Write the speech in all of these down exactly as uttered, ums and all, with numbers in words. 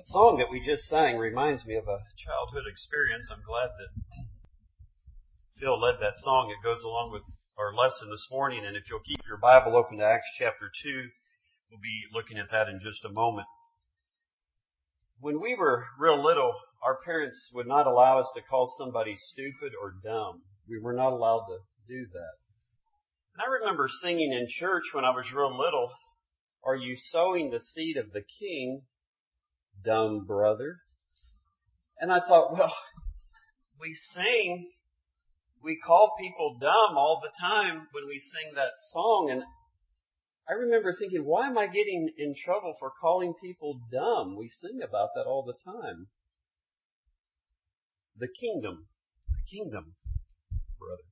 That song that we just sang reminds me of a childhood experience. I'm glad that Phil led that song. It goes along with our lesson this morning, and if you'll keep your Bible open to Acts chapter two, we'll be looking at that in just a moment. When we were real little, our parents would not allow us to call somebody stupid or dumb. We were not allowed to do that. And I remember singing in church when I was real little, "Are you sowing the seed of the king, dumb brother?" And I thought, well, we sing, we call people dumb all the time when we sing that song. And I remember thinking, why am I getting in trouble for calling people dumb? We sing about that all the time. The kingdom, the kingdom, brother.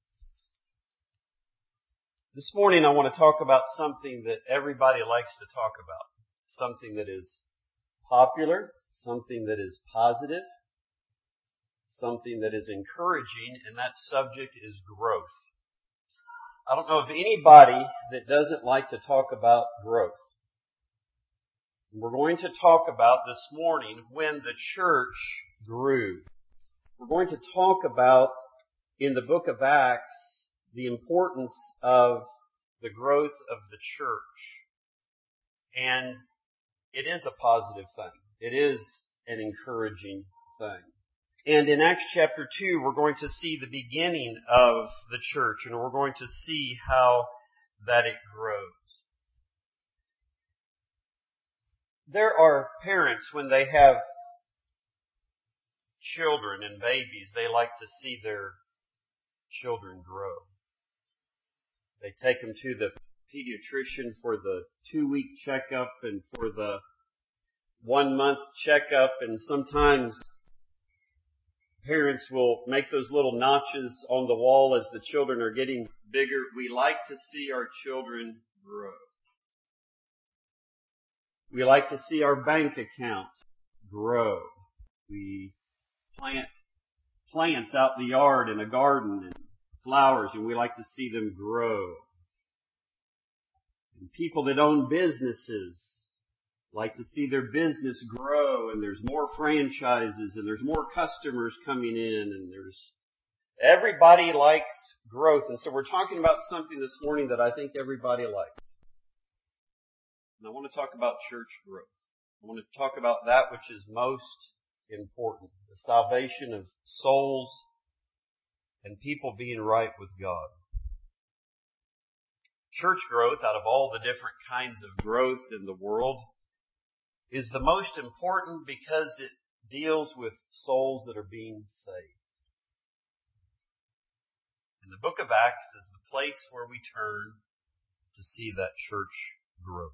This morning I want to talk about something that everybody likes to talk about. Something that is popular, something that is positive, something that is encouraging, and that subject is growth. I don't know of anybody that doesn't like to talk about growth. We're going to talk about this morning when the church grew. We're going to talk about, in the book of Acts, the importance of the growth of the church. And it is a positive thing. It is an encouraging thing. And in Acts chapter two, we're going to see the beginning of the church, and we're going to see how that it grows. There are parents, when they have children and babies, they like to see their children grow. They take them to the pediatrician for the two-week checkup and for the one-month checkup, and sometimes parents will make those little notches on the wall as the children are getting bigger. We like to see our children grow. We like to see our bank account grow. We plant plants out in the yard and a garden and flowers, and we like to see them grow. And people that own businesses like to see their business grow, and there's more franchises, and there's more customers coming in, and there's everybody likes growth. And so we're talking about something this morning that I think everybody likes. And I want to talk about church growth. I want to talk about that which is most important, the salvation of souls and people being right with God. Church growth, out of all the different kinds of growth in the world, is the most important because it deals with souls that are being saved. And the book of Acts is the place where we turn to see that church growth.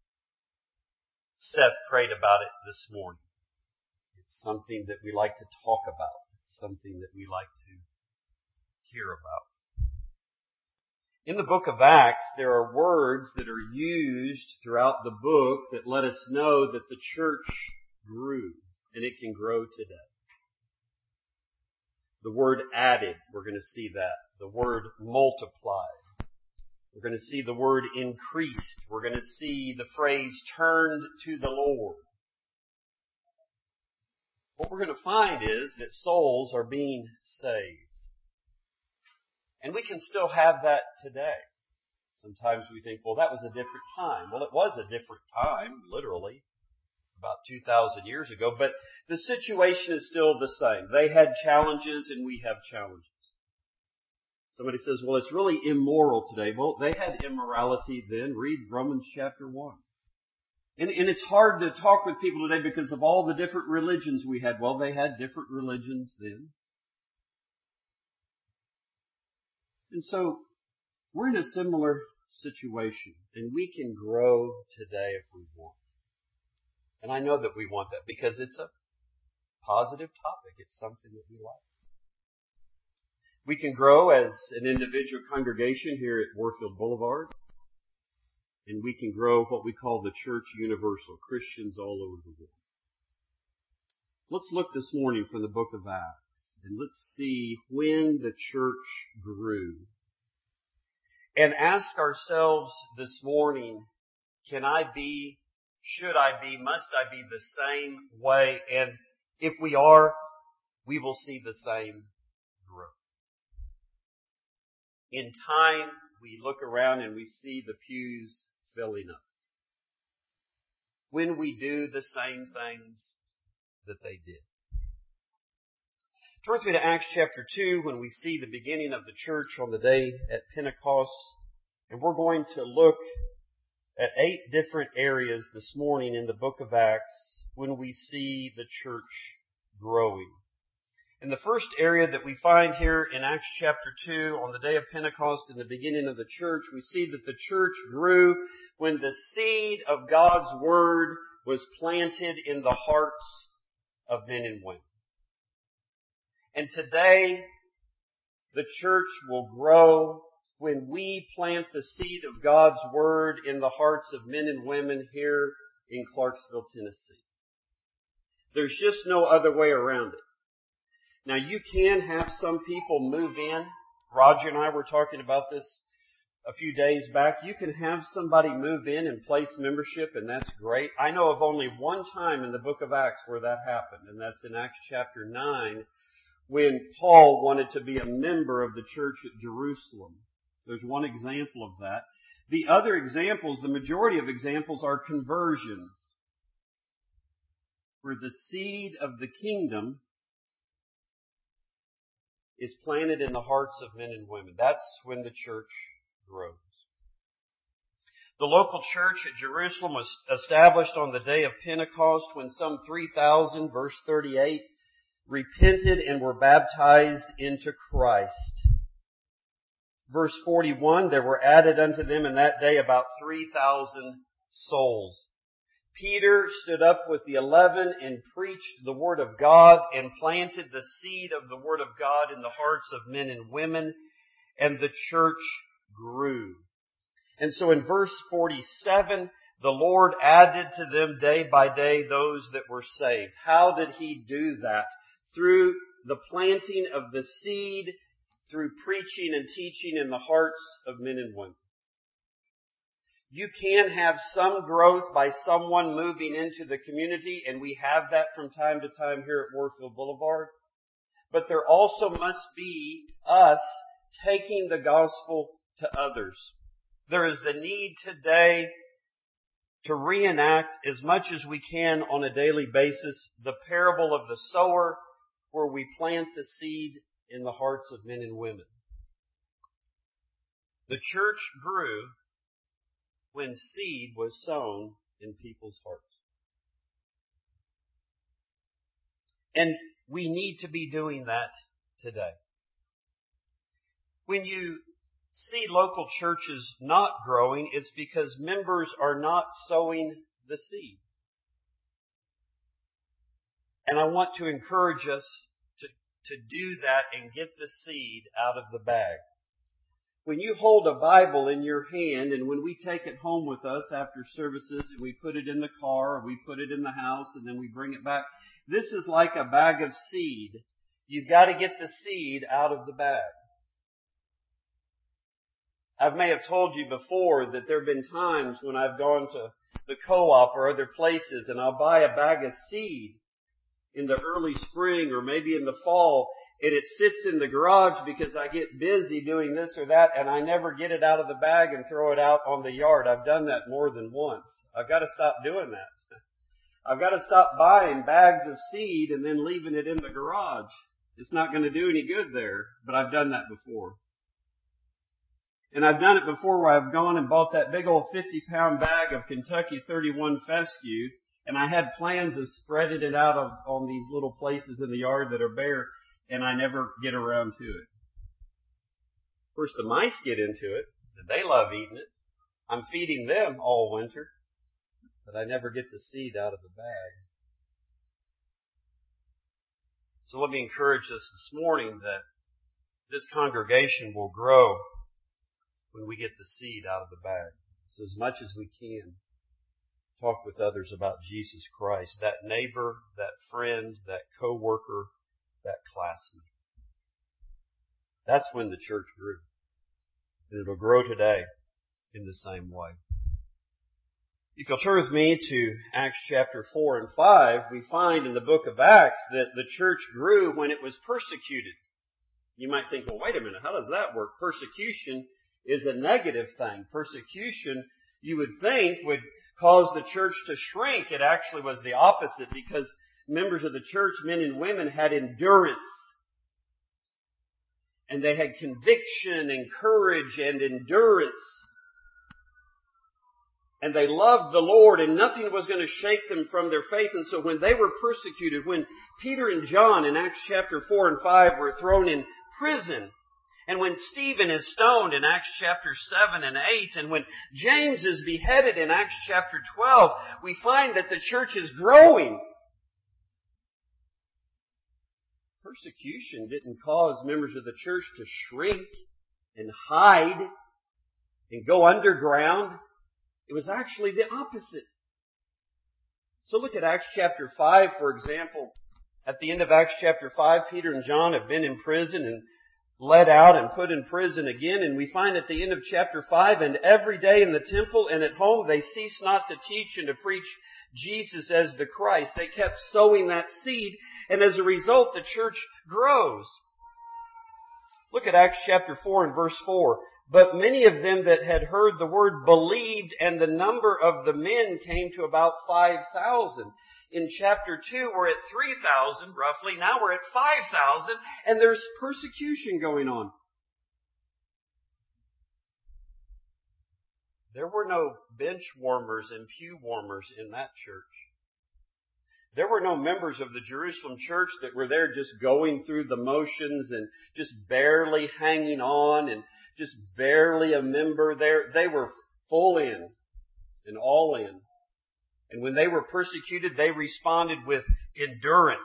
Seth prayed about it this morning. It's something that we like to talk about. It's something that we like to hear about. In the book of Acts, there are words that are used throughout the book that let us know that the church grew, and it can grow today. The word added, we're going to see that. The word multiplied. We're going to see the word increased. We're going to see the phrase turned to the Lord. What we're going to find is that souls are being saved. And we can still have that today. Sometimes we think, well, that was a different time. Well, it was a different time, literally, about two thousand years ago. But the situation is still the same. They had challenges and we have challenges. Somebody says, well, it's really immoral today. Well, they had immorality then. Read Romans chapter one. And, and it's hard to talk with people today because of all the different religions we had. Well, they had different religions then. And so we're in a similar situation, and we can grow today if we want. And I know that we want that because it's a positive topic. It's something that we like. We can grow as an individual congregation here at Warfield Boulevard, and we can grow what we call the church universal, Christians all over the world. Let's look this morning from the book of Acts. And let's see when the church grew. And ask ourselves this morning, can I be Should I be? Must I be the same way? And if we are, we will see the same growth. In time, we look around and we see the pews filling up. When we do the same things that they did. Turn with me to Acts chapter two when we see the beginning of the church on the day at Pentecost. And we're going to look at eight different areas this morning in the book of Acts when we see the church growing. And the first area that we find here in Acts chapter two on the day of Pentecost in the beginning of the church, we see that the church grew when the seed of God's Word was planted in the hearts of men and women. And today, the church will grow when we plant the seed of God's Word in the hearts of men and women here in Clarksville, Tennessee. There's just no other way around it. Now, you can have some people move in. Roger and I were talking about this a few days back. You can have somebody move in and place membership, and that's great. I know of only one time in the book of Acts where that happened, and that's in Acts chapter nine, when Paul wanted to be a member of the church at Jerusalem. There's one example of that. The other examples, the majority of examples, are conversions, where the seed of the kingdom is planted in the hearts of men and women. That's when the church grows. The local church at Jerusalem was established on the day of Pentecost when some three thousand, verse thirty-eight, repented and were baptized into Christ. Verse forty-one, there were added unto them in that day about three thousand souls. Peter stood up with the eleven and preached the Word of God and planted the seed of the Word of God in the hearts of men and women, and the church grew. And so in verse forty-seven, the Lord added to them day by day those that were saved. How did He do that? Through the planting of the seed, through preaching and teaching in the hearts of men and women. You can have some growth by someone moving into the community, and we have that from time to time here at Warfield Boulevard. But there also must be us taking the gospel to others. There is the need today to reenact as much as we can on a daily basis the parable of the sower, where we plant the seed in the hearts of men and women. The church grew when seed was sown in people's hearts. And we need to be doing that today. When you see local churches not growing, it's because members are not sowing the seed. And I want to encourage us to, to do that and get the seed out of the bag. When you hold a Bible in your hand, and when we take it home with us after services and we put it in the car or we put it in the house and then we bring it back, this is like a bag of seed. You've got to get the seed out of the bag. I may have told you before that there have been times when I've gone to the co-op or other places and I'll buy a bag of seed in the early spring or maybe in the fall, and it sits in the garage because I get busy doing this or that, and I never get it out of the bag and throw it out on the yard. I've done that more than once. I've got to stop doing that. I've got to stop buying bags of seed and then leaving it in the garage. It's not going to do any good there, but I've done that before. And I've done it before where I've gone and bought that big old fifty pound bag of Kentucky thirty-one fescue, and I had plans of spreading it out of, on these little places in the yard that are bare, and I never get around to it. Of course, the mice get into it, and they love eating it. I'm feeding them all winter, but I never get the seed out of the bag. So let me encourage us this morning that this congregation will grow when we get the seed out of the bag. So as much as we can, talk with others about Jesus Christ, that neighbor, that friend, that co-worker, that classmate. That's when the church grew. And it'll grow today in the same way. If you'll turn with me to Acts chapter four and five, we find in the book of Acts that the church grew when it was persecuted. You might think, well, wait a minute, how does that work? Persecution is a negative thing. Persecution, you would think, would cause the church to shrink. It actually was the opposite, because members of the church, men and women, had endurance. And they had conviction and courage and endurance. And they loved the Lord, and nothing was going to shake them from their faith. And so when they were persecuted, when Peter and John in Acts chapter four and five were thrown in prison, and when Stephen is stoned in Acts chapter seven and eight, and when James is beheaded in Acts chapter twelve, we find that the church is growing. Persecution didn't cause members of the church to shrink and hide and go underground. It was actually the opposite. So look at Acts chapter five, for example. At the end of Acts chapter five, Peter and John have been in prison and led out and put in prison again. And we find at the end of chapter five, and every day in the temple and at home they ceased not to teach and to preach Jesus as the Christ. They kept sowing that seed, and as a result the church grows. Look at Acts chapter four and verse four. But many of them that had heard the word believed, and the number of the men came to about five thousand. In chapter two, we're at three thousand roughly. Now we're at five thousand, and there's persecution going on. There were no bench warmers and pew warmers in that church. There were no members of the Jerusalem church that were there just going through the motions and just barely hanging on and just barely a member there. They were full in and all in. And when they were persecuted, they responded with endurance.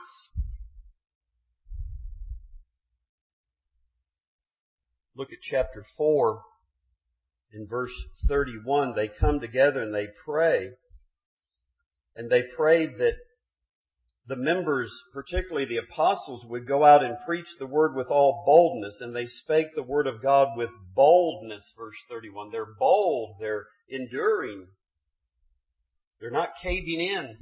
Look at chapter four. In verse thirty-one, they come together and they pray. And they prayed that the members, particularly the apostles, would go out and preach the word with all boldness. And they spake the word of God with boldness, verse thirty-one. They're bold. They're enduring. They're not caving in.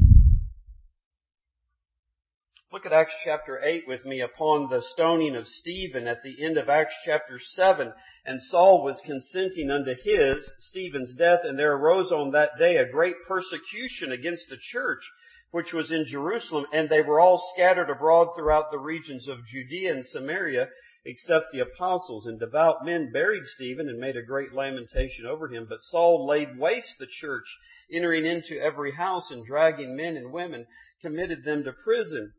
Look at Acts chapter eight with me. Upon the stoning of Stephen at the end of Acts chapter seven, and Saul was consenting unto his, Stephen's death, and there arose on that day a great persecution against the church, which was in Jerusalem, and they were all scattered abroad throughout the regions of Judea and Samaria, except the apostles. And devout men buried Stephen and made a great lamentation over him. But Saul laid waste the church, entering into every house and dragging men and women, committed them to prison.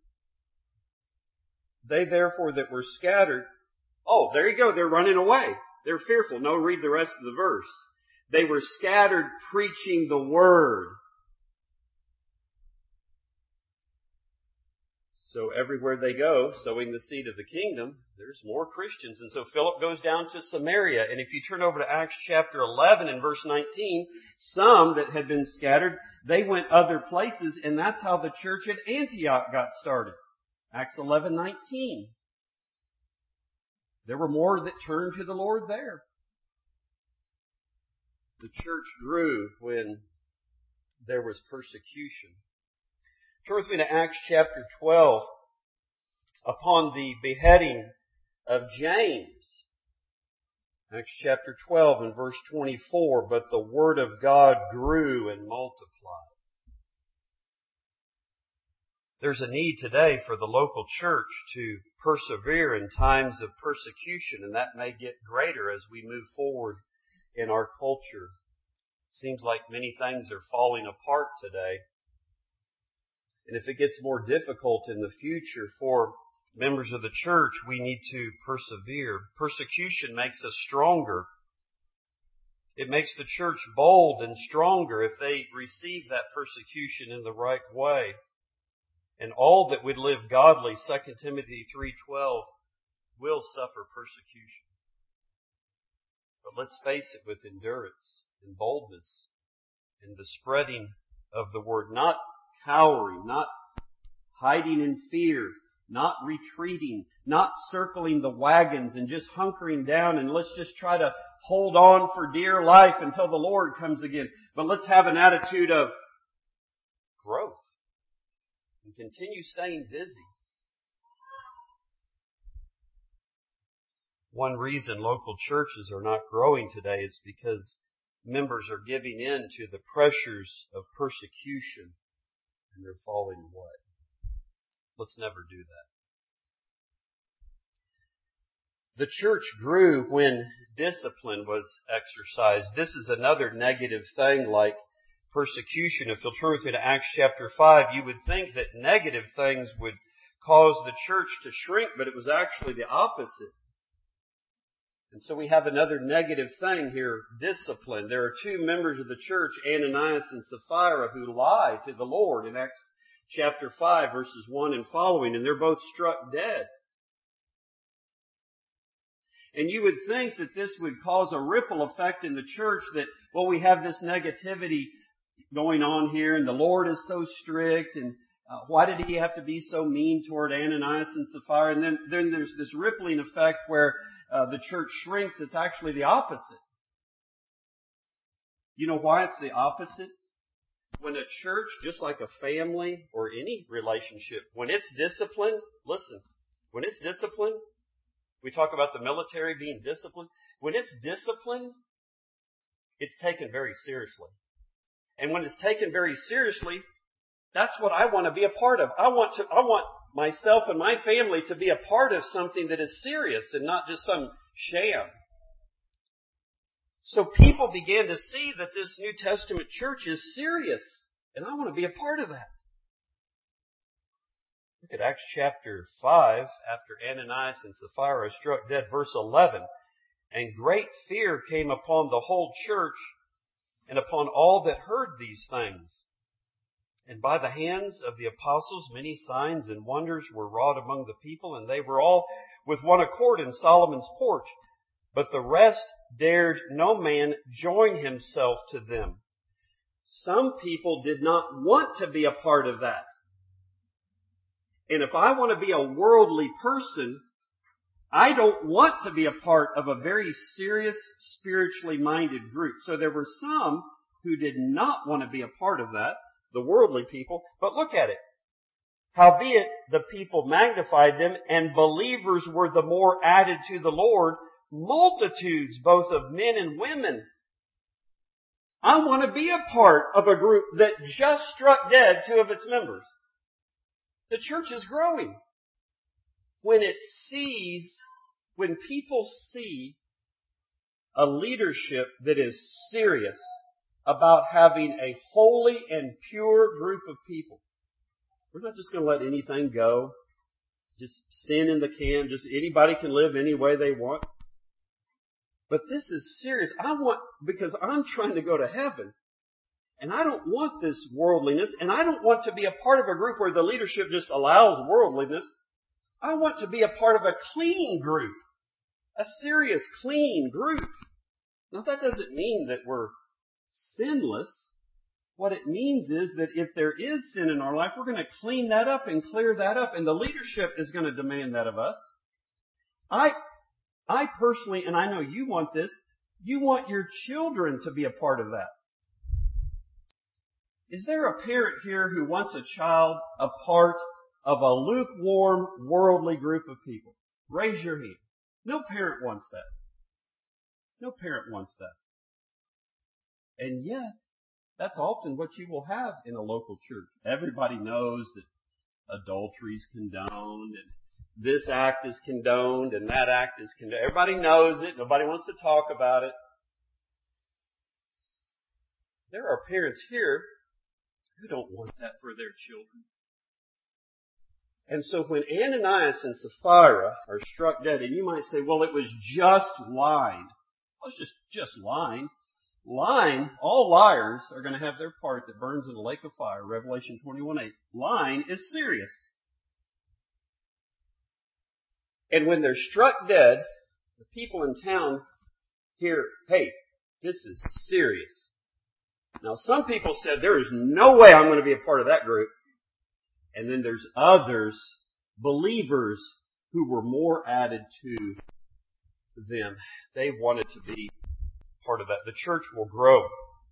They therefore that were scattered, oh, there you go, they're running away. They're fearful. No, read the rest of the verse. They were scattered preaching the word. So everywhere they go, sowing the seed of the kingdom, there's more Christians. And so Philip goes down to Samaria. And if you turn over to Acts chapter eleven and verse nineteen, some that had been scattered, they went other places, and that's how the church at Antioch got started. Acts eleven nineteen. There were more that turned to the Lord there. The church grew when there was persecution. Turn with me to Acts chapter twelve. Upon the beheading of James. Acts chapter twelve and verse twenty-four. But the word of God grew and multiplied. There's a need today for the local church to persevere in times of persecution, and that may get greater as we move forward in our culture. It seems like many things are falling apart today. And if it gets more difficult in the future for members of the church, we need to persevere. Persecution makes us stronger. It makes the church bold and stronger if they receive that persecution in the right way. And all that would live godly, Second Timothy three twelve, will suffer persecution. But let's face it, with endurance and boldness and the spreading of the word, not cowering, not hiding in fear, not retreating, not circling the wagons and just hunkering down and let's just try to hold on for dear life until the Lord comes again. But let's have an attitude of growth and continue staying busy. One reason local churches are not growing today is because members are giving in to the pressures of persecution and they're falling away. Let's never do that. The church grew when discipline was exercised. This is another negative thing like persecution. If you'll turn with me to Acts chapter five, you would think that negative things would cause the church to shrink, but it was actually the opposite. And so we have another negative thing here, discipline. There are two members of the church, Ananias and Sapphira, who lie to the Lord in Acts chapter five, verses one and following, and they're both struck dead. And you would think that this would cause a ripple effect in the church that, well, we have this negativity going on here and the Lord is so strict and uh, why did he have to be so mean toward Ananias and Sapphira? And then, then there's this rippling effect where uh, the church shrinks. It's actually the opposite. You know why it's the opposite? When a church, just like a family or any relationship, when it's disciplined, listen, when it's disciplined, we talk about the military being disciplined. When it's disciplined, it's taken very seriously. And when it's taken very seriously, that's what I want to be a part of. I want to, I want myself and my family to be a part of something that is serious and not just some sham. So people began to see that this New Testament church is serious, and I want to be a part of that. Look at Acts chapter five, after Ananias and Sapphira struck dead, verse eleven. And great fear came upon the whole church and upon all that heard these things. And by the hands of the apostles many signs and wonders were wrought among the people, and they were all with one accord in Solomon's porch. But the rest dared no man join himself to them. Some people did not want to be a part of that. And if I want to be a worldly person, I don't want to be a part of a very serious, spiritually minded group. So there were some who did not want to be a part of that, the worldly people. But look at it. Howbeit the people magnified them, and believers were the more added to the Lord, multitudes both of men and women. I want to be a part of a group that just struck dead two of its members. The church is growing. When it sees, when people see a leadership that is serious about having a holy and pure group of people. We're not just going to let anything go. Just sin in the can. Just anybody can live any way they want. But this is serious. I want, because I'm trying to go to heaven. And I don't want this worldliness. And I don't want to be a part of a group where the leadership just allows worldliness. I want to be a part of a clean group. A serious, clean group. Now that doesn't mean that we're sinless. What it means is that if there is sin in our life, we're going to clean that up and clear that up. And the leadership is going to demand that of us. I, I personally, and I know you want this, you want your children to be a part of that. Is there a parent here who wants a child a part of a lukewarm, worldly group of people? Raise your hand. No parent wants that. No parent wants that. And yet, that's often what you will have in a local church. Everybody knows that adultery is condoned, and this act is condoned, and that act is condoned. Everybody knows it. Nobody wants to talk about it. There are parents here who don't want that for their children. And so when Ananias and Sapphira are struck dead, and you might say, well, it was just lying. Well, it's just, just lying. Lying, all liars are going to have their part that burns in the lake of fire, Revelation twenty-one eight. Lying is serious. And when they're struck dead, the people in town hear, hey, this is serious. Now, some people said, there is no way I'm going to be a part of that group. And then there's others believers who were more added to them. They wanted to be part of that. The church will grow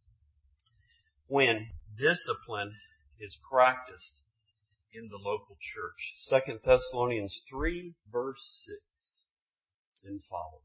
when discipline is practiced in the local church. Second Thessalonians three, verse six and following.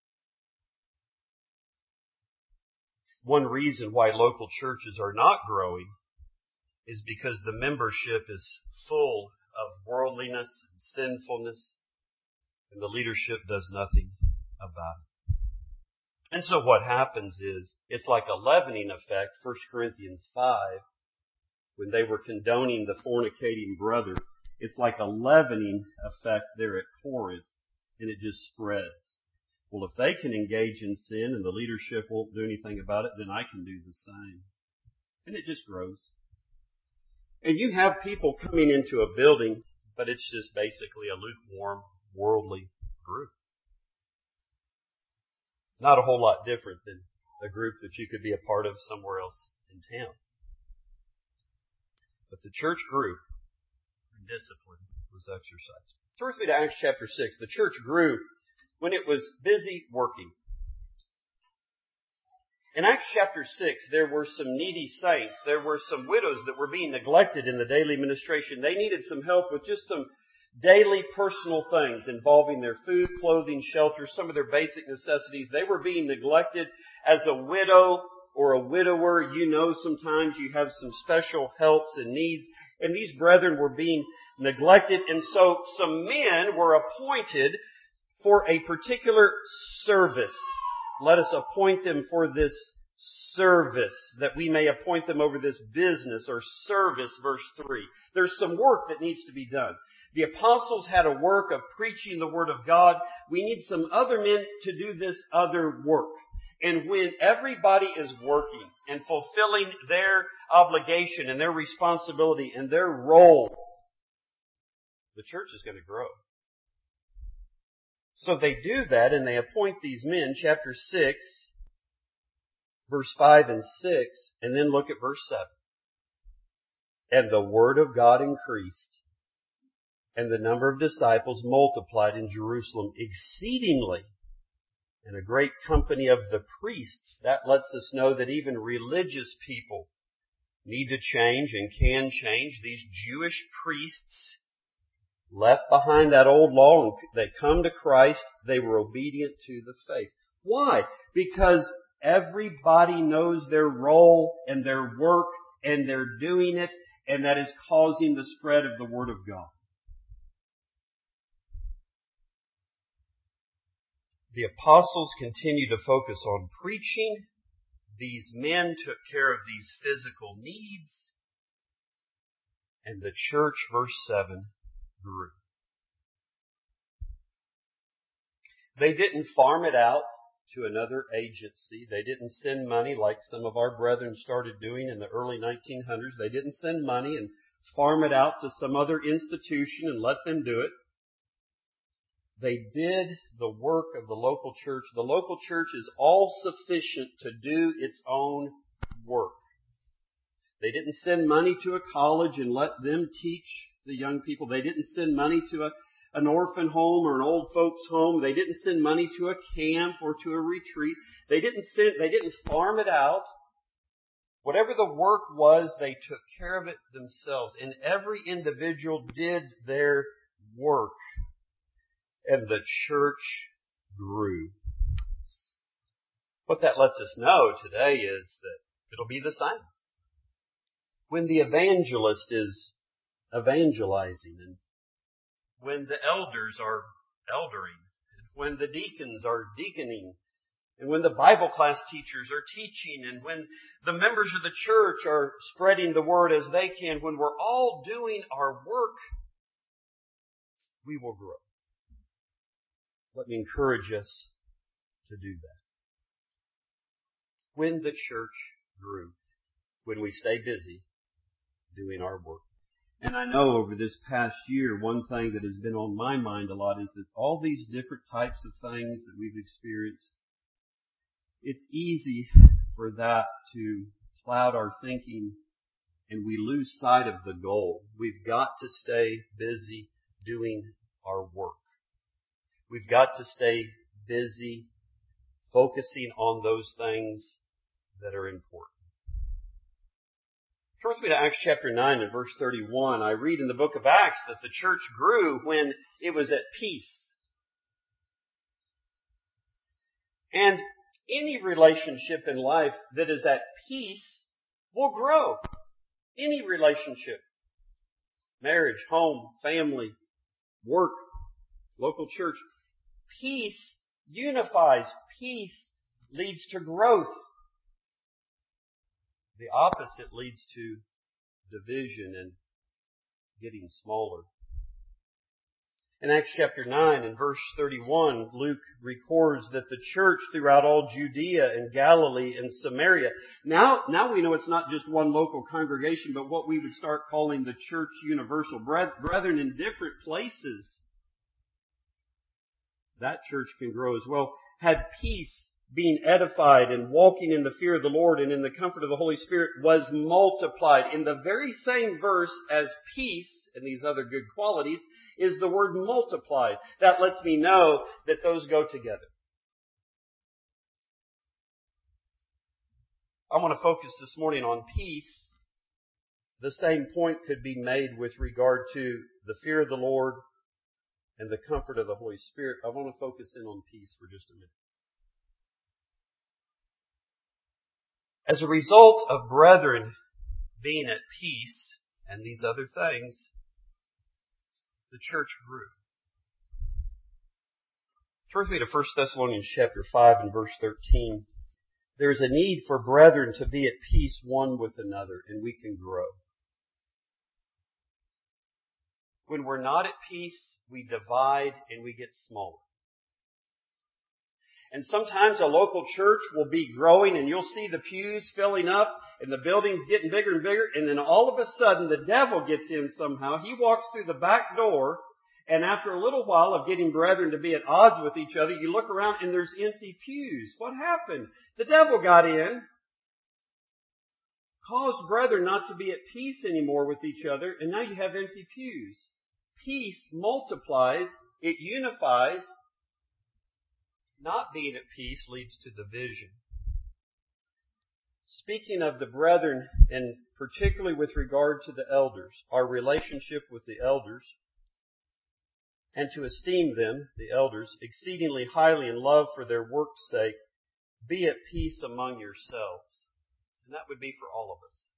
One reason why local churches are not growing is because the membership is full of worldliness and sinfulness, and the leadership does nothing about it. And so what happens is, it's like a leavening effect, First Corinthians five, when they were condoning the fornicating brother. It's like a leavening effect there at Corinth, and it just spreads. Well, if they can engage in sin and the leadership won't do anything about it, then I can do the same. And it just grows. And you have people coming into a building, but it's just basically a lukewarm, worldly group. Not a whole lot different than a group that you could be a part of somewhere else in town. But the church grew and discipline was exercised. Turn with me to Acts chapter six. The church grew when it was busy working. In Acts chapter six, there were some needy saints. There were some widows that were being neglected in the daily ministration. They needed some help with just some daily personal things involving their food, clothing, shelter, some of their basic necessities. They were being neglected. As a widow or a widower, you know sometimes you have some special helps and needs. And these brethren were being neglected. And so some men were appointed for a particular service. Let us appoint them for this service, that we may appoint them over this business or service, verse three. There's some work that needs to be done. The apostles had a work of preaching the Word of God. We need some other men to do this other work. And when everybody is working and fulfilling their obligation and their responsibility and their role, the church is going to grow. So they do that and they appoint these men, chapter six, verse five and six, and then look at verse seven. And the word of God increased, and the number of disciples multiplied in Jerusalem exceedingly, and a great company of the priests. That lets us know that even religious people need to change and can change. These Jewish priests left behind that old law and they come to Christ. They were obedient to the faith. Why? Because everybody knows their role and their work and they're doing it, and that is causing the spread of the Word of God. The apostles continued to focus on preaching. These men took care of these physical needs. And the church, verse seven, grew. They didn't farm it out to another agency. They didn't send money like some of our brethren started doing in the early nineteen hundreds. They didn't send money and farm it out to some other institution and let them do it. They did the work of the local church. The local church is all sufficient to do its own work. They didn't send money to a college and let them teach the young people. They didn't send money to a, an orphan home or an old folks home. They didn't send money to a camp or to a retreat. They didn't send, they didn't farm it out. Whatever the work was, they took care of it themselves. And every individual did their work. And the church grew. What that lets us know today is that it'll be the same. When the evangelist is evangelizing, and when the elders are eldering, and when the deacons are deaconing, and when the Bible class teachers are teaching, and when the members of the church are spreading the word as they can, when we're all doing our work, we will grow. Let me encourage us to do that. When the church grew, when we stay busy doing our work. And I know over this past year, one thing that has been on my mind a lot is that all these different types of things that we've experienced, it's easy for that to cloud our thinking and we lose sight of the goal. We've got to stay busy doing our work. We've got to stay busy, focusing on those things that are important. Turn with me to Acts chapter nine and verse thirty-one. I read in the book of Acts that the church grew when it was at peace. And any relationship in life that is at peace will grow. Any relationship. Marriage, home, family, work, local church. Peace unifies. Peace leads to growth. The opposite leads to division and getting smaller. In Acts chapter nine and verse thirty-one, Luke records that the church throughout all Judea and Galilee and Samaria. Now, now we know it's not just one local congregation, but what we would start calling the church universal. Brethren in different places. That church can grow as well. Had peace, being edified and walking in the fear of the Lord and in the comfort of the Holy Spirit was multiplied. In the very same verse as peace and these other good qualities is the word multiplied. That lets me know that those go together. I want to focus this morning on peace. The same point could be made with regard to the fear of the Lord and the comfort of the Holy Spirit. I want to focus in on peace for just a minute. As a result of brethren being at peace and these other things, the church grew. Turn with me to First Thessalonians chapter five and verse thirteen. There is a need for brethren to be at peace one with another, and we can grow. When we're not at peace, we divide and we get smaller. And sometimes a local church will be growing and you'll see the pews filling up and the buildings getting bigger and bigger, and then all of a sudden the devil gets in somehow. He walks through the back door, and after a little while of getting brethren to be at odds with each other, you look around and there's empty pews. What happened? The devil got in, caused brethren not to be at peace anymore with each other, and now you have empty pews. Peace multiplies, it unifies. Not being at peace leads to division. Speaking of the brethren, and particularly with regard to the elders, our relationship with the elders, and to esteem them, the elders, exceedingly highly in love for their work's sake, be at peace among yourselves. And that would be for all of us.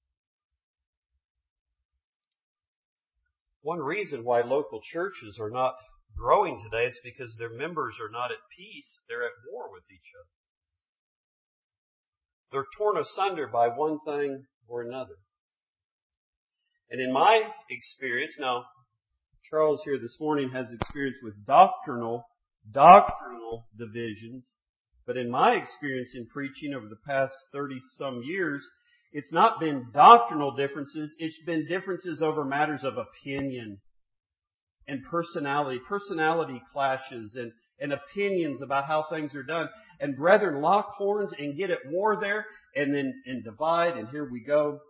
One reason why local churches are not growing today is because their members are not at peace. They're at war with each other. They're torn asunder by one thing or another. And in my experience, now, Charles here this morning has experience with doctrinal, doctrinal divisions. But in my experience in preaching over the past thirty-some years, it's not been doctrinal differences. It's been differences over matters of opinion and personality, personality clashes and, and opinions about how things are done. And brethren lock horns and get at war there and then and divide, and here we go.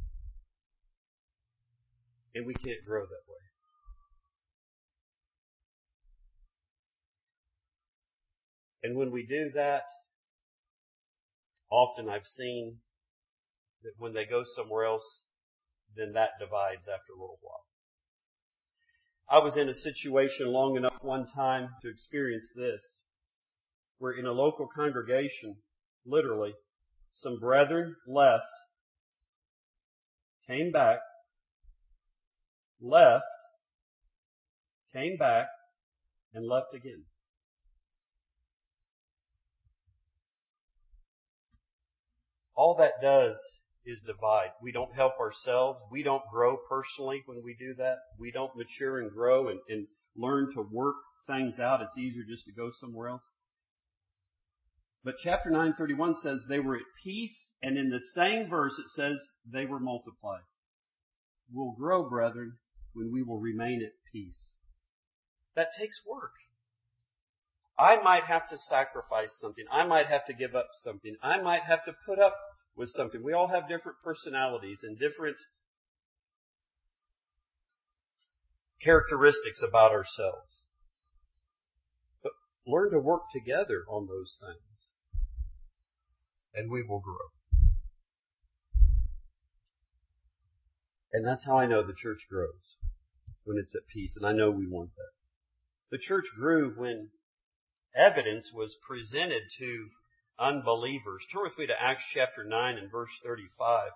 And we can't grow that way. And when we do that, often I've seen that when they go somewhere else, then that divides after a little while. I was in a situation long enough one time to experience this, where in a local congregation, literally, some brethren left, came back, left, came back, and left again. All that does is divide. We don't help ourselves. We don't grow personally when we do that. We don't mature and grow and, and learn to work things out. It's easier just to go somewhere else. But chapter nine thirty-one says they were at peace, and in the same verse it says they were multiplied. We'll grow, brethren, when we will remain at peace. That takes work. I might have to sacrifice something. I might have to give up something. I might have to put up with something. We all have different personalities and different characteristics about ourselves. But learn to work together on those things, and we will grow. And that's how I know the church grows, when it's at peace, and I know we want that. The church grew when evidence was presented to unbelievers. Turn with me to Acts chapter nine and verse thirty-five.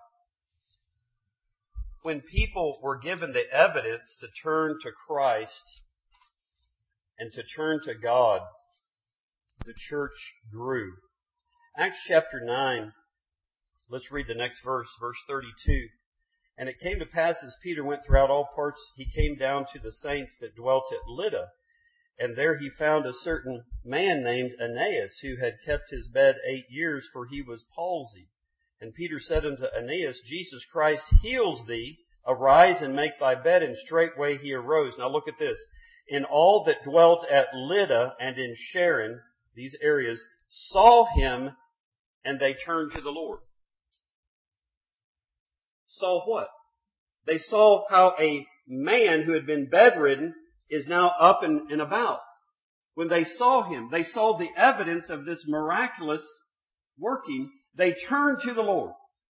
When people were given the evidence to turn to Christ and to turn to God, the church grew. Acts chapter nine, let's read the next verse, verse thirty-two. And it came to pass as Peter went throughout all parts, he came down to the saints that dwelt at Lydda. And there he found a certain man named Aeneas, who had kept his bed eight years, for he was palsied. And Peter said unto Aeneas, Jesus Christ heals thee. Arise and make thy bed. And straightway he arose. Now look at this. And all that dwelt at Lydda and in Sharon, these areas, saw him, and they turned to the Lord. Saw what? They saw how a man who had been bedridden is now up and, and about. When they saw him, they saw the evidence of this miraculous working, they turned to the Lord.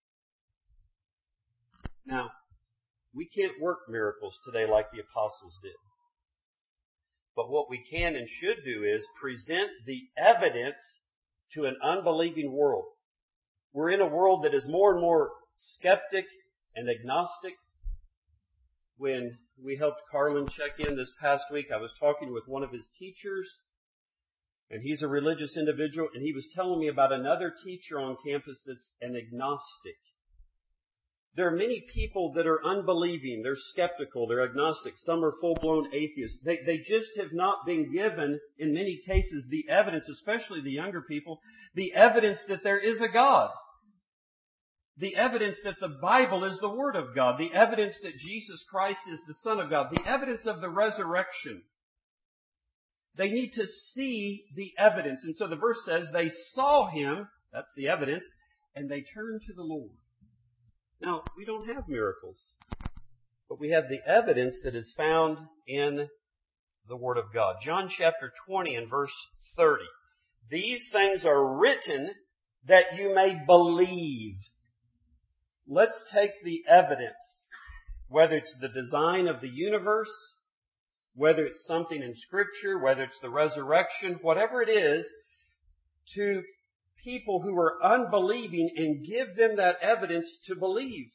Now, we can't work miracles today like the apostles did. But what we can and should do is present the evidence to an unbelieving world. We're in a world that is more and more skeptic and agnostic. When we helped Carlin check in this past week, I was talking with one of his teachers, and he's a religious individual, and he was telling me about another teacher on campus that's an agnostic. There are many people that are unbelieving, they're skeptical, they're agnostic, some are full-blown atheists. They, they just have not been given, in many cases, the evidence, especially the younger people, the evidence that there is a God. The evidence that the Bible is the Word of God. The evidence that Jesus Christ is the Son of God. The evidence of the resurrection. They need to see the evidence. And so the verse says they saw Him, that's the evidence, and they turned to the Lord. Now, we don't have miracles, but we have the evidence that is found in the Word of God. John chapter twenty and verse thirty. These things are written that you may believe. Let's take the evidence, whether it's the design of the universe, whether it's something in Scripture, whether it's the resurrection, whatever it is, to people who are unbelieving and give them that evidence to believe.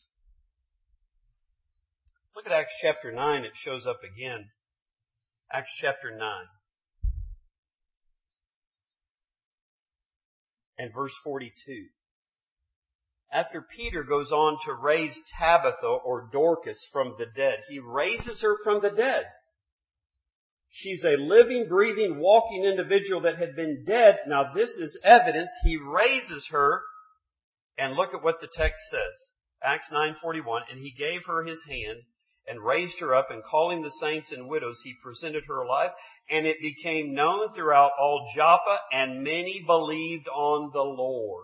Look at Acts chapter nine. It shows up again. Acts chapter nine. And verse forty-two. After Peter goes on to raise Tabitha or Dorcas from the dead, he raises her from the dead. She's a living, breathing, walking individual that had been dead. Now this is evidence. He raises her, and look at what the text says. Acts nine forty-one, and he gave her his hand and raised her up, and calling the saints and widows, he presented her alive, and it became known throughout all Joppa, and many believed on the Lord.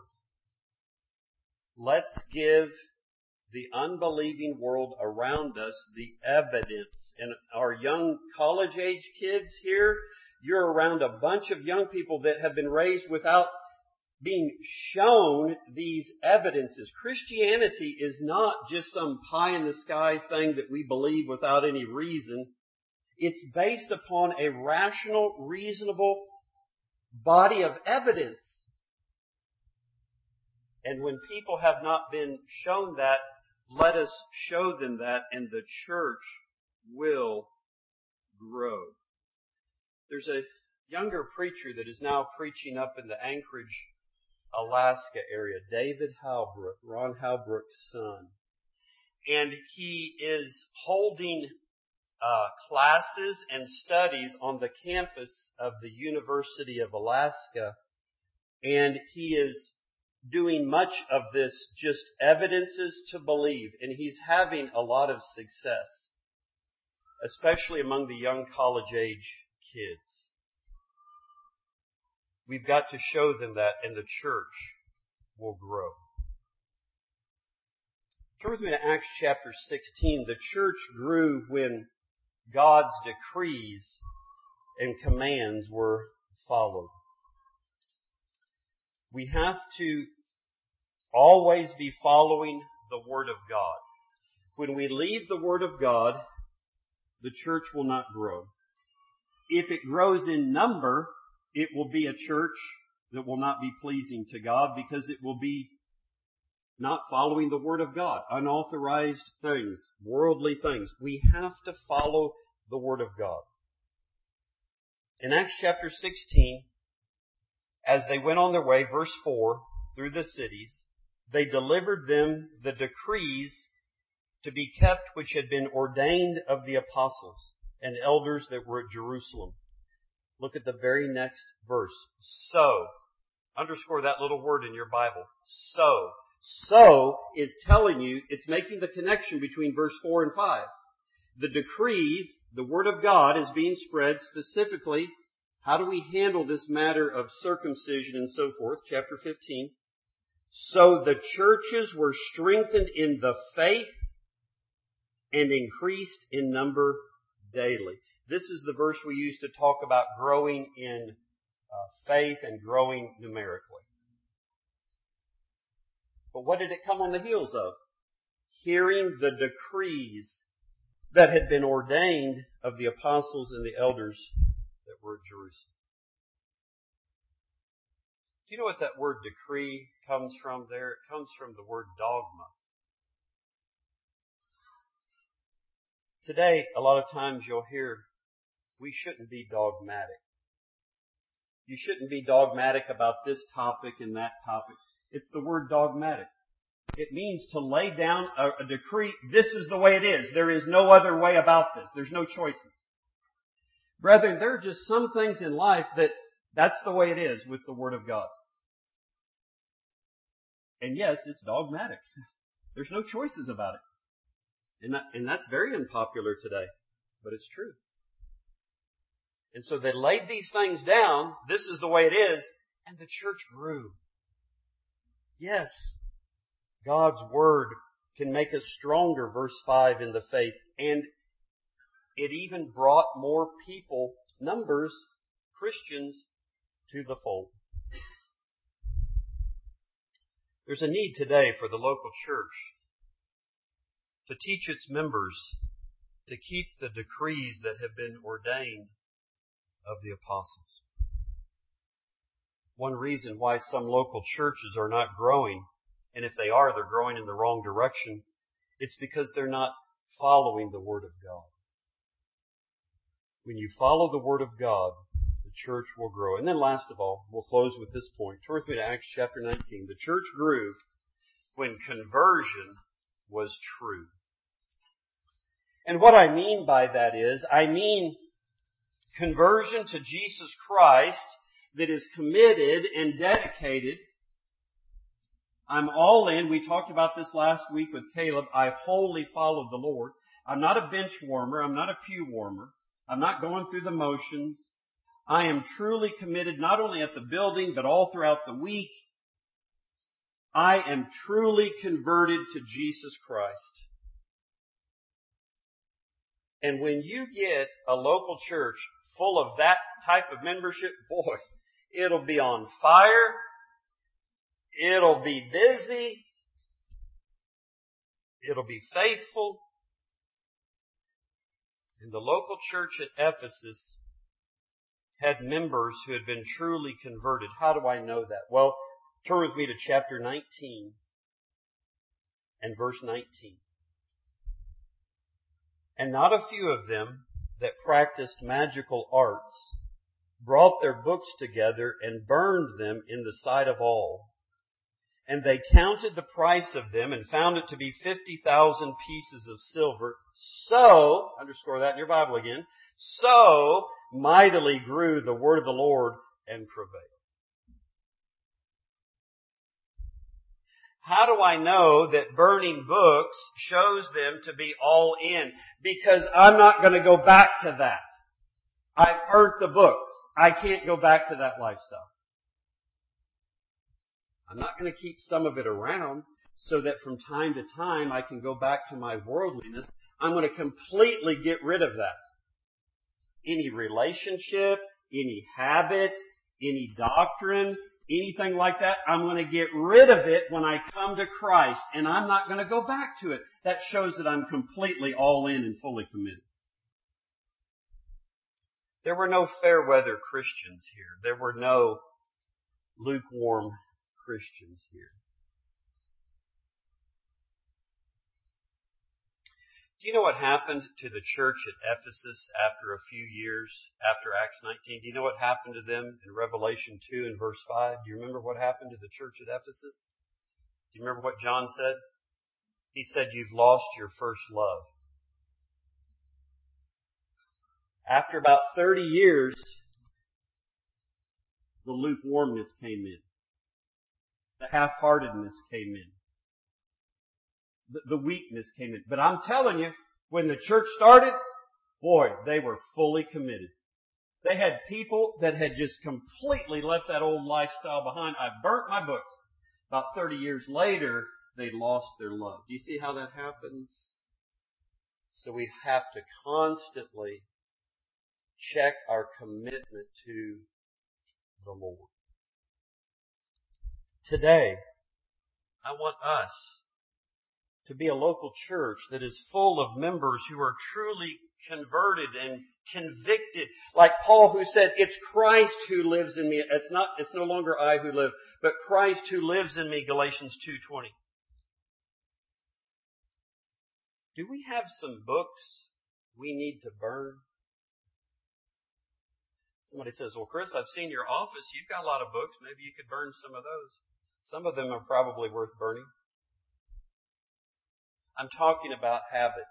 Let's give the unbelieving world around us the evidence. And our young college-age kids here, you're around a bunch of young people that have been raised without being shown these evidences. Christianity is not just some pie-in-the-sky thing that we believe without any reason. It's based upon a rational, reasonable body of evidence. And when people have not been shown that, let us show them that, and the church will grow. There's a younger preacher that is now preaching up in the Anchorage, Alaska area, David Halbrook, Ron Halbrook's son. And he is holding uh, classes and studies on the campus of the University of Alaska. And he is doing much of this just evidences to believe, and he's having a lot of success, especially among the young college-age kids. We've got to show them that, and the church will grow. Turn with me to Acts chapter sixteen. The church grew when God's decrees and commands were followed. We have to always be following the Word of God. When we leave the Word of God, the church will not grow. If it grows in number, it will be a church that will not be pleasing to God because it will be not following the Word of God. Unauthorized things, worldly things. We have to follow the Word of God. In Acts chapter sixteen, as they went on their way, verse four, through the cities, they delivered them the decrees to be kept which had been ordained of the apostles and elders that were at Jerusalem. Look at the very next verse. So, underscore that little word in your Bible. So. So is telling you, it's making the connection between verse four and five. The decrees, the Word of God is being spread specifically. How do we handle this matter of circumcision and so forth? Chapter fifteen. So the churches were strengthened in the faith and increased in number daily. This is the verse we use to talk about growing in uh, faith and growing numerically. But what did it come on the heels of? Hearing the decrees that had been ordained of the apostles and the elders that were at Jerusalem. Do you know what that word decree comes from there? It comes from the word dogma. Today, a lot of times you'll hear, we shouldn't be dogmatic. You shouldn't be dogmatic about this topic and that topic. It's the word dogmatic. It means to lay down a, a decree. This is the way it is. There is no other way about this. There's no choices. Brethren, there are just some things in life that that's the way it is with the Word of God. And yes, it's dogmatic. There's no choices about it. And, that, and that's very unpopular today. But it's true. And so they laid these things down. This is the way it is. And the church grew. Yes, God's Word can make us stronger, verse five, in the faith. And it even brought more people, numbers, Christians, to the fold. There's a need today for the local church to teach its members to keep the decrees that have been ordained of the apostles. One reason why some local churches are not growing, and if they are, they're growing in the wrong direction, it's because they're not following the Word of God. When you follow the Word of God, the church will grow. And then last of all, we'll close with this point. Turn with me to Acts chapter nineteen. The church grew when conversion was true. And what I mean by that is, I mean conversion to Jesus Christ that is committed and dedicated. I'm all in. We talked about this last week with Caleb. I wholly followed the Lord. I'm not a bench warmer. I'm not a pew warmer. I'm not going through the motions. I am truly committed not only at the building, but all throughout the week. I am truly converted to Jesus Christ. And when you get a local church full of that type of membership, boy, it'll be on fire. It'll be busy. It'll be faithful. And the local church at Ephesus had members who had been truly converted. How do I know that? Well, turn with me to chapter nineteen and verse nineteen. And not a few of them that practiced magical arts brought their books together and burned them in the sight of all. And they counted the price of them and found it to be fifty thousand pieces of silver. So, underscore that in your Bible again, so mightily grew the word of the Lord and prevailed. How do I know that burning books shows them to be all in? Because I'm not going to go back to that. I've burnt the books. I can't go back to that lifestyle. I'm not going to keep some of it around so that from time to time I can go back to my worldliness. I'm going to completely get rid of that. any relationship, any habit, any doctrine, anything like that. I'm going to get rid of it when I come to Christ, and I'm not going to go back to it. That shows that I'm completely all in and fully committed. There were no fair weather Christians here. There were no lukewarm Christians here. Do you know what happened to the church at Ephesus after a few years after Acts nineteen? Do you know what happened to them in Revelation two and verse five? Do you remember what happened to the church at Ephesus? Do you remember what John said? He said, "You've lost your first love." After about thirty years, the lukewarmness came in. The half-heartedness came in. The, the weakness came in. But I'm telling you, when the church started, boy, they were fully committed. They had people that had just completely left that old lifestyle behind. I burnt my books. About thirty years later, they lost their love. Do you see how that happens? So we have to constantly check our commitment to the Lord. Today, I want us to be a local church that is full of members who are truly converted and convicted. Like Paul, who said, "It's Christ who lives in me. It's not, it's no longer I who live, but Christ who lives in me," Galatians two twenty. Do we have some books we need to burn? Somebody says, "Well, Chris, I've seen your office. You've got a lot of books. Maybe you could burn some of those." Some of them are probably worth burning. I'm talking about habits.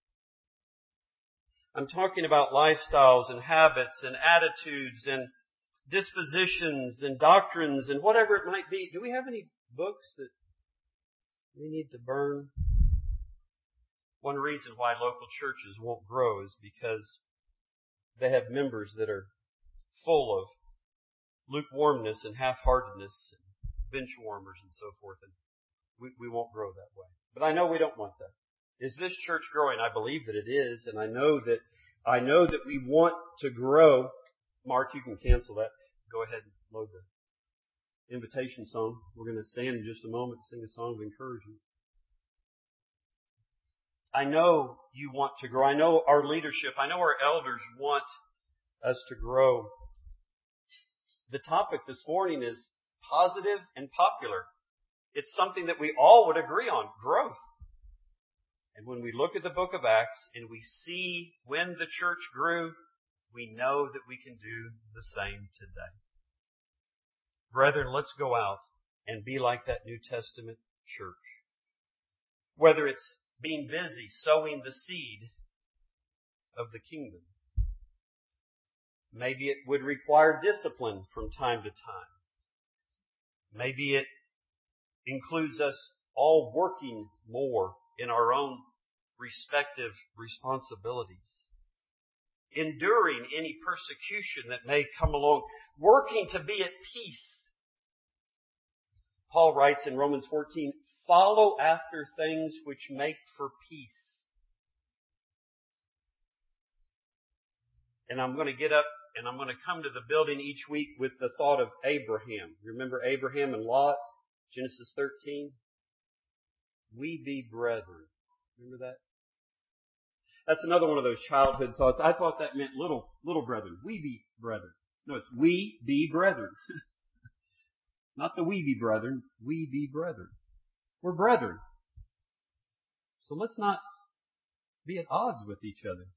I'm talking about lifestyles and habits and attitudes and dispositions and doctrines and whatever it might be. Do we have any books that we need to burn? One reason why local churches won't grow is because they have members that are full of lukewarmness and half-heartedness and bench warmers and so forth. And we, we won't grow that way. But I know we don't want that. Is this church growing? I believe that it is, and I know that I know that we want to grow. Mark, you can cancel that. Go ahead and load the invitation song. We're going to stand in just a moment and sing a song of encouragement. I know you want to grow. I know our leadership, I know our elders want us to grow. The topic this morning is positive and popular. It's something that we all would agree on, growth. And when we look at the book of Acts and we see when the church grew, we know that we can do the same today. Brethren, let's go out and be like that New Testament church. Whether it's being busy sowing the seed of the kingdom. Maybe it would require discipline from time to time. Maybe it includes us all working more in our own respective responsibilities. Enduring any persecution that may come along. Working to be at peace. Paul writes in Romans fourteen, "Follow after things which make for peace." And I'm going to get up and I'm going to come to the building each week with the thought of Abraham. Remember Abraham and Lot? Genesis thirteen. We be brethren. Remember that? That's another one of those childhood thoughts. I thought that meant little, little brethren. We be brethren. No, it's we be brethren. Not the we be brethren. We be brethren. We're brethren. So let's not be at odds with each other.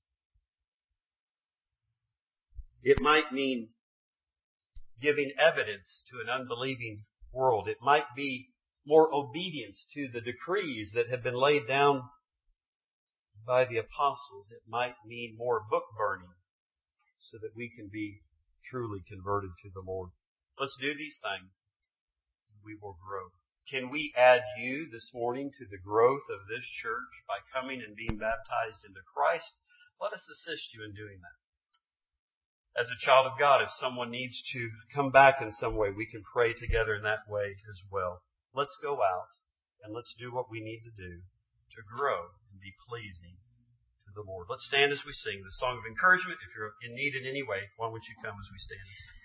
It might mean giving evidence to an unbelieving world. It might be more obedience to the decrees that have been laid down by the apostles. It might mean more book burning so that we can be truly converted to the Lord. Let's do these things. We will grow. Can we add you this morning to the growth of this church by coming and being baptized into Christ? Let us assist you in doing that. As a child of God, if someone needs to come back in some way, we can pray together in that way as well. Let's go out and let's do what we need to do to grow and be pleasing to the the Lord. Let's stand as we sing the song of encouragement. If you're in need in any way, why don't you come as we stand and sing?